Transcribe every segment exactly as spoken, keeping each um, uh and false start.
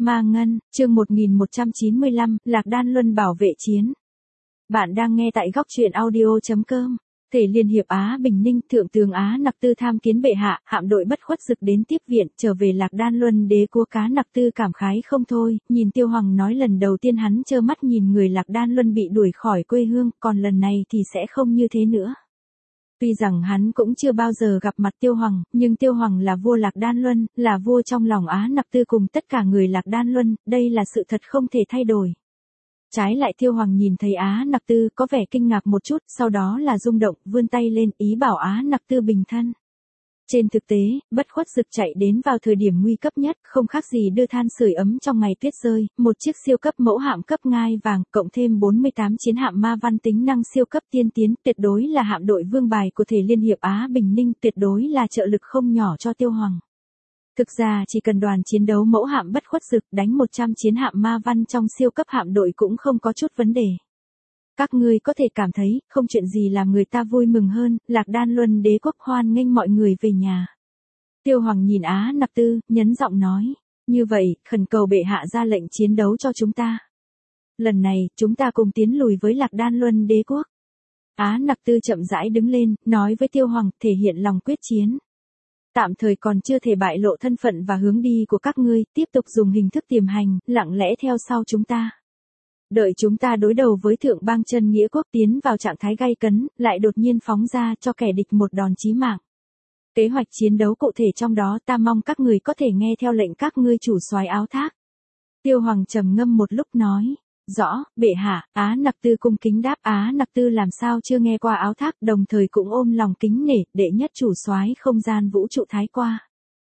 Ma Ngân, chương một nghìn một trăm chín mươi lăm, Lạc Đan Luân bảo vệ chiến. Bạn đang nghe tại góc truyện audio chấm com. Thể Liên hiệp Á Bình Ninh, Thượng tướng Á Nặc Tư tham kiến bệ hạ, hạm đội Bất Khuất Dực đến tiếp viện, trở về Lạc Đan Luân đế quốc Cá Nặc Tư cảm khái không thôi, nhìn Tiêu Hoàng nói lần đầu tiên hắn trơ mắt nhìn người Lạc Đan Luân bị đuổi khỏi quê hương, còn lần này thì sẽ không như thế nữa. Tuy rằng hắn cũng chưa bao giờ gặp mặt Tiêu Hoàng, nhưng Tiêu Hoàng là vua Lạc Đan Luân, là vua trong lòng Á Nặc Tư cùng tất cả người Lạc Đan Luân, đây là sự thật không thể thay đổi. Trái lại Tiêu Hoàng nhìn thấy Á Nặc Tư có vẻ kinh ngạc một chút, sau đó là rung động, vươn tay lên ý bảo Á Nặc Tư bình thân. Trên thực tế, Bất Khuất Dực chạy đến vào thời điểm nguy cấp nhất, không khác gì đưa than sưởi ấm trong ngày tuyết rơi, một chiếc siêu cấp mẫu hạm cấp ngai vàng, cộng thêm bốn mươi tám chiến hạm ma văn tính năng siêu cấp tiên tiến, tuyệt đối là hạm đội vương bài của Thể Liên hiệp Á Bình Ninh, tuyệt đối là trợ lực không nhỏ cho Tiêu Hoàng. Thực ra chỉ cần đoàn chiến đấu mẫu hạm Bất Khuất Dực đánh một trăm chiến hạm ma văn trong siêu cấp hạm đội cũng không có chút vấn đề. Các ngươi có thể cảm thấy, không chuyện gì làm người ta vui mừng hơn, Lạc Đan Luân đế quốc hoan nghênh mọi người về nhà. Tiêu Hoàng nhìn Á Nặc Tư, nhấn giọng nói, như vậy, khẩn cầu bệ hạ ra lệnh chiến đấu cho chúng ta. Lần này, chúng ta cùng tiến lùi với Lạc Đan Luân đế quốc. Á Nặc Tư chậm rãi đứng lên, nói với Tiêu Hoàng, thể hiện lòng quyết chiến. Tạm thời còn chưa thể bại lộ thân phận và hướng đi của các ngươi, tiếp tục dùng hình thức tiềm hành, lặng lẽ theo sau chúng ta. Đợi chúng ta đối đầu với thượng bang chân nghĩa quốc tiến vào trạng thái gay cấn, lại đột nhiên phóng ra cho kẻ địch một đòn chí mạng. Kế hoạch chiến đấu cụ thể trong đó ta mong các người có thể nghe theo lệnh các ngươi chủ soái áo thác. Tiêu Hoàng trầm ngâm một lúc nói, rõ, bệ hạ. Á Nặc Tư cung kính đáp. Á Nặc Tư làm sao chưa nghe qua áo thác, đồng thời cũng ôm lòng kính nể, đệ nhất chủ soái không gian vũ trụ thái qua.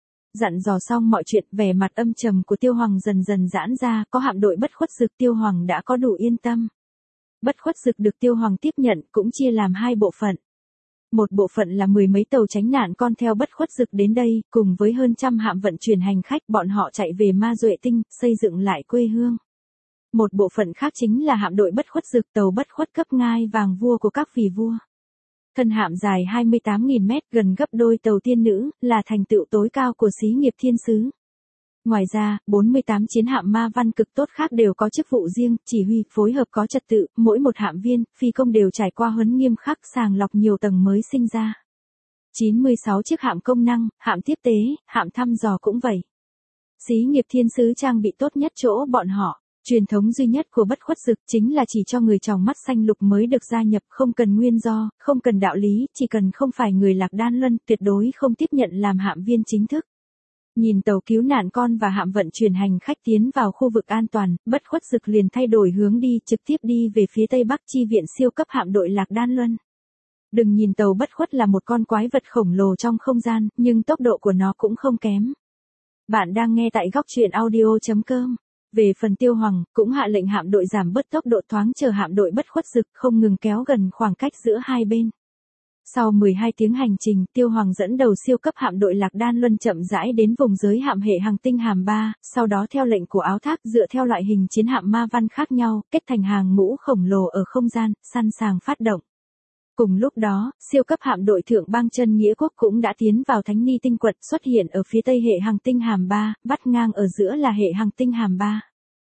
Dặn dò xong mọi chuyện, vẻ mặt âm trầm của Tiêu Hoàng dần dần giãn ra, có hạm đội Bất Khuất Dực Tiêu Hoàng đã có đủ yên tâm. Bất Khuất Dực được Tiêu Hoàng tiếp nhận cũng chia làm hai bộ phận. Một bộ phận là mười mấy tàu tránh nạn con theo Bất Khuất Dực đến đây, cùng với hơn trăm hạm vận chuyển hành khách, bọn họ chạy về Ma Duệ Tinh, xây dựng lại quê hương. Một bộ phận khác chính là hạm đội Bất Khuất Dực, tàu Bất Khuất cấp ngai vàng vua của các vị vua. Thân hạm dài hai mươi tám nghìn mét, gần gấp đôi tàu tiên nữ, là thành tựu tối cao của xí nghiệp thiên sứ. Ngoài ra, bốn mươi tám chiến hạm ma văn cực tốt khác đều có chức vụ riêng, chỉ huy, phối hợp có trật tự, mỗi một hạm viên, phi công đều trải qua huấn nghiêm khắc, sàng lọc nhiều tầng mới sinh ra. chín mươi sáu chiếc hạm công năng, hạm tiếp tế, hạm thăm dò cũng vậy. Xí nghiệp thiên sứ trang bị tốt nhất chỗ bọn họ. Truyền thống duy nhất của Bất Khuất Dực chính là chỉ cho người tròng mắt xanh lục mới được gia nhập, không cần nguyên do, không cần đạo lý, chỉ cần không phải người Lạc Đan Luân, tuyệt đối không tiếp nhận làm hạm viên chính thức. Nhìn tàu cứu nạn con và hạm vận chuyển hành khách tiến vào khu vực an toàn, Bất Khuất Dực liền thay đổi hướng đi, trực tiếp đi về phía tây bắc chi viện siêu cấp hạm đội Lạc Đan Luân. Đừng nhìn tàu Bất Khuất là một con quái vật khổng lồ trong không gian, nhưng tốc độ của nó cũng không kém. Bạn đang nghe tại góc truyện audio chấm com. Về phần Tiêu Hoàng, cũng hạ lệnh hạm đội giảm bớt tốc độ, thoáng chờ hạm đội Bất Khuất Dực không ngừng kéo gần khoảng cách giữa hai bên. Sau mười hai tiếng hành trình, Tiêu Hoàng dẫn đầu siêu cấp hạm đội Lạc Đan Luân chậm rãi đến vùng giới hạm hệ hành tinh hàm ba, sau đó theo lệnh của áo thác dựa theo loại hình chiến hạm ma văn khác nhau, kết thành hàng ngũ khổng lồ ở không gian, sẵn sàng phát động. Cùng lúc đó, siêu cấp hạm đội thượng bang chân nghĩa quốc cũng đã tiến vào Thánh Ni tinh quật, xuất hiện ở phía tây hệ hành tinh hàm ba, vắt ngang ở giữa là hệ hành tinh hàm ba.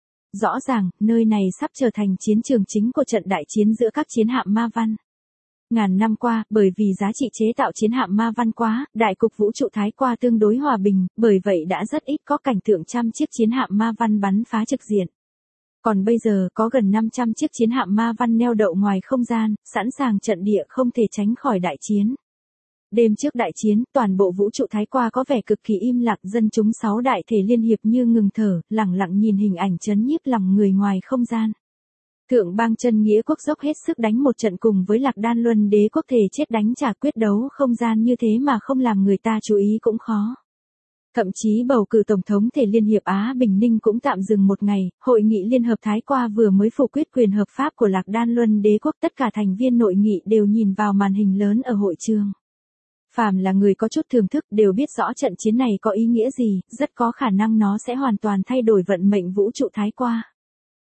Rõ ràng, nơi này sắp trở thành chiến trường chính của trận đại chiến giữa các chiến hạm ma văn. Ngàn năm qua, bởi vì giá trị chế tạo chiến hạm ma văn quá, đại cục vũ trụ thái qua tương đối hòa bình, bởi vậy đã rất ít có cảnh tượng trăm chiếc chiến hạm ma văn bắn phá trực diện. Còn bây giờ có gần năm trăm chiếc chiến hạm ma văn neo đậu ngoài không gian, sẵn sàng trận địa không thể tránh khỏi đại chiến. Đêm trước đại chiến, toàn bộ vũ trụ thái qua có vẻ cực kỳ im lặng, dân chúng sáu đại thể liên hiệp như ngừng thở, lặng lặng nhìn hình ảnh chấn nhiếp lòng người ngoài không gian. Thượng bang chân nghĩa quốc dốc hết sức đánh một trận cùng với Lạc Đan Luân đế quốc thể chết đánh trả, quyết đấu không gian như thế mà không làm người ta chú ý cũng khó. Thậm chí bầu cử tổng thống Thể Liên hiệp Á Bình Ninh cũng tạm dừng một ngày, hội nghị liên hợp thái qua vừa mới phủ quyết quyền hợp pháp của Lạc Đan Luân đế quốc, tất cả thành viên nội nghị đều nhìn vào màn hình lớn ở hội trường. Phàm là người có chút thưởng thức đều biết rõ trận chiến này có ý nghĩa gì, rất có khả năng nó sẽ hoàn toàn thay đổi vận mệnh vũ trụ thái qua.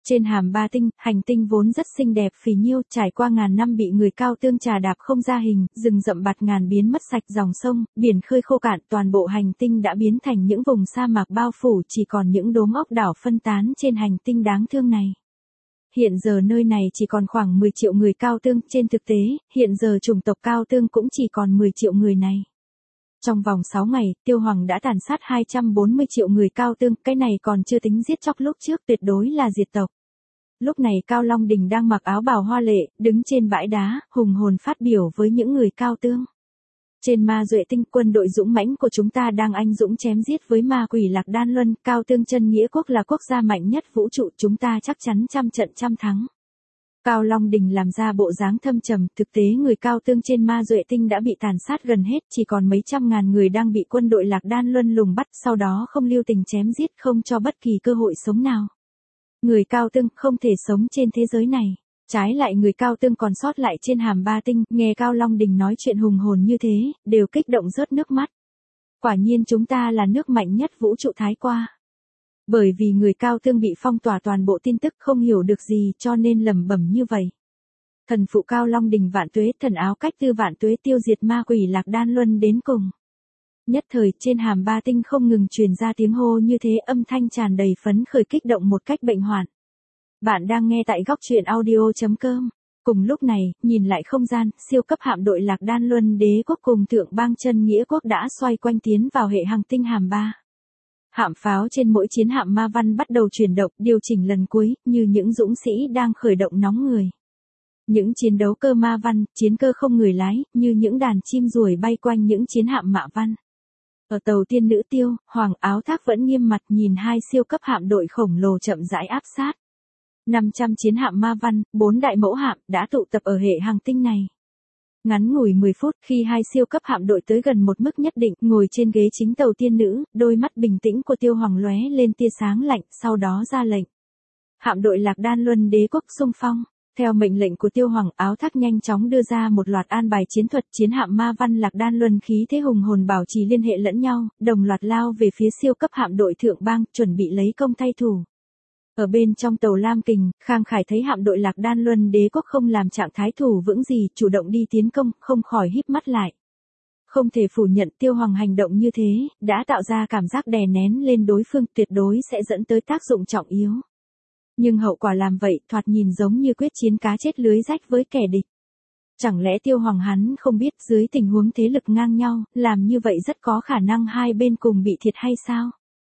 Trên hàm ba tinh, hành tinh vốn rất xinh đẹp phì nhiêu, trải qua ngàn năm bị người cao tương trà đạp không ra hình, rừng rậm bạt ngàn biến mất sạch dòng sông, biển khơi khô cạn, toàn bộ hành tinh đã biến thành những vùng sa mạc bao phủ, chỉ còn những đốm ốc đảo phân tán trên hành tinh đáng thương này. Hiện giờ nơi này chỉ còn khoảng mười triệu người cao tương, trên thực tế, hiện giờ chủng tộc cao tương cũng chỉ còn mười triệu người này. Trong vòng sáu ngày, Tiêu Hoàng đã tàn sát hai trăm bốn mươi triệu người cao tương, cái này còn chưa tính giết chóc lúc trước, tuyệt đối là diệt tộc. Lúc này Cao Long Đình đang mặc áo bào hoa lệ, đứng trên bãi đá, hùng hồn phát biểu với những người cao tương. Trên Ma Duệ Tinh, quân đội dũng mãnh của chúng ta đang anh dũng chém giết với ma quỷ Lạc Đan Luân, Cao Tương Chân Nghĩa Quốc là quốc gia mạnh nhất vũ trụ, chúng ta chắc chắn trăm trận trăm thắng. Cao Long Đình làm ra bộ dáng thâm trầm, thực tế người cao tương trên Ma Duệ Tinh đã bị tàn sát gần hết, chỉ còn mấy trăm ngàn người đang bị quân đội Lạc Đan Luân lùng bắt, sau đó không lưu tình chém giết, không cho bất kỳ cơ hội sống nào. Người cao tương không thể sống trên thế giới này. Trái lại người cao tương còn sót lại trên hàm ba tinh, nghe Cao Long Đình nói chuyện hùng hồn như thế, đều kích động rớt nước mắt. Quả nhiên chúng ta là nước mạnh nhất vũ trụ thái qua. Bởi vì người cao tương bị phong tỏa toàn bộ tin tức không hiểu được gì cho nên lẩm bẩm như vậy. Thần phụ Cao Long Đình vạn tuế, thần áo cách tư vạn tuế, tiêu diệt ma quỷ Lạc Đan Luân đến cùng. Nhất thời trên hàm ba tinh không ngừng truyền ra tiếng hô như thế, âm thanh tràn đầy phấn khởi kích động một cách bệnh hoạn. Bạn đang nghe tại góc truyện audio chấm com. Cùng lúc này, nhìn lại không gian, siêu cấp hạm đội Lạc Đan Luân Đế quốc cùng Thượng Bang Chân Nghĩa quốc đã xoay quanh tiến vào hệ hành tinh hàm ba. Hạm pháo trên mỗi chiến hạm ma văn bắt đầu chuyển động, điều chỉnh lần cuối, như những dũng sĩ đang khởi động nóng người. Những chiến đấu cơ ma văn, chiến cơ không người lái, như những đàn chim ruồi bay quanh những chiến hạm mạ văn. Ở tàu tiên nữ Tiêu, Hoàng Áo Thác vẫn nghiêm mặt nhìn hai siêu cấp hạm đội khổng lồ chậm rãi áp sát. năm trăm chiến hạm ma văn, bốn đại mẫu hạm đã tụ tập ở hệ hành tinh này. Ngắn ngủi mười phút, khi hai siêu cấp hạm đội tới gần một mức nhất định, ngồi trên ghế chính tàu tiên nữ, đôi mắt bình tĩnh của Tiêu Hoàng lóe lên tia sáng lạnh, sau đó ra lệnh. Hạm đội Lạc Đan Luân Đế quốc xung phong. Theo mệnh lệnh của Tiêu Hoàng, Áo Thác nhanh chóng đưa ra một loạt an bài chiến thuật, chiến hạm ma văn Lạc Đan Luân khí thế hùng hồn bảo trì liên hệ lẫn nhau, đồng loạt lao về phía siêu cấp hạm đội Thượng Bang, chuẩn bị lấy công thay thủ. Ở bên trong tàu Lam Kình, Khang Khải thấy hạm đội Lạc Đan Luân Đế quốc không làm trạng thái thủ vững gì, chủ động đi tiến công, không khỏi híp mắt lại. Không thể phủ nhận Tiêu Hoàng hành động như thế, đã tạo ra cảm giác đè nén lên đối phương, tuyệt đối sẽ dẫn tới tác dụng trọng yếu. Nhưng hậu quả làm vậy, thoạt nhìn giống như quyết chiến cá chết lưới rách với kẻ địch. Chẳng lẽ Tiêu Hoàng hắn không biết dưới tình huống thế lực ngang nhau, làm như vậy rất có khả năng hai bên cùng bị thiệt hay sao?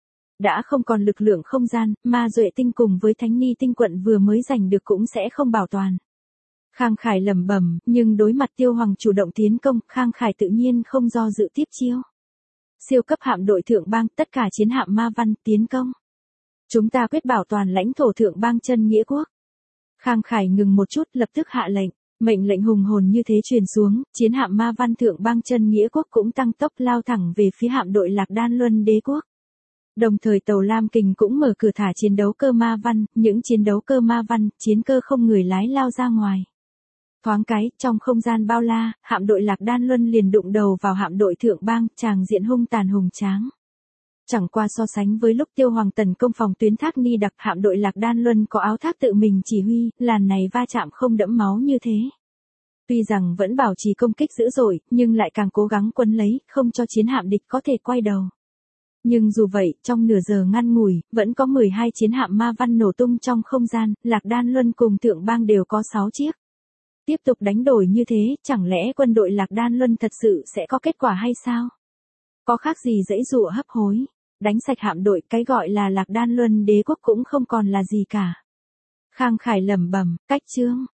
Đã không còn lực lượng không gian, Ma Duệ Tinh cùng với Thánh Ni Tinh quận vừa mới giành được cũng sẽ không bảo toàn. Khang Khải lẩm bẩm, nhưng đối mặt Tiêu Hoàng chủ động tiến công, Khang Khải tự nhiên không do dự tiếp chiêu. Siêu cấp hạm đội Thượng Bang, tất cả chiến hạm ma văn, tiến công. Chúng ta quyết bảo toàn lãnh thổ Thượng Bang Chân Nghĩa quốc. Khang Khải ngừng một chút, lập tức hạ lệnh. Mệnh lệnh hùng hồn như thế truyền xuống, chiến hạm ma văn Thượng Bang Chân Nghĩa quốc cũng tăng tốc lao thẳng về phía hạm đội Lạc Đan Luân Đế quốc. Đồng thời tàu Lam Kình cũng mở cửa thả chiến đấu cơ ma văn, những chiến đấu cơ ma văn, chiến cơ không người lái lao ra ngoài. Thoáng cái, trong không gian bao la, hạm đội Lạc Đan Luân liền đụng đầu vào hạm đội Thượng Bang, tràng diện hung tàn hùng tráng. Chẳng qua so sánh với lúc Tiêu Hoàng tấn công phòng tuyến Thác Ni đặc, hạm đội Lạc Đan Luân có Áo Thác tự mình chỉ huy, làn này va chạm không đẫm máu như thế. Tuy rằng vẫn bảo trì công kích dữ dội, nhưng lại càng cố gắng quấn lấy, không cho chiến hạm địch có thể quay đầu. Nhưng dù vậy, trong nửa giờ ngăn ngủi, vẫn có mười hai chiến hạm ma văn nổ tung trong không gian, Lạc Đan Luân cùng Thượng Bang đều có sáu chiếc. Tiếp tục đánh đổi như thế, chẳng lẽ quân đội Lạc Đan Luân thật sự sẽ có kết quả hay sao? Có khác gì dãy dụa hấp hối, đánh sạch hạm đội, cái gọi là Lạc Đan Luân Đế quốc cũng không còn là gì cả. Khang Khải lẩm bẩm, cách chương,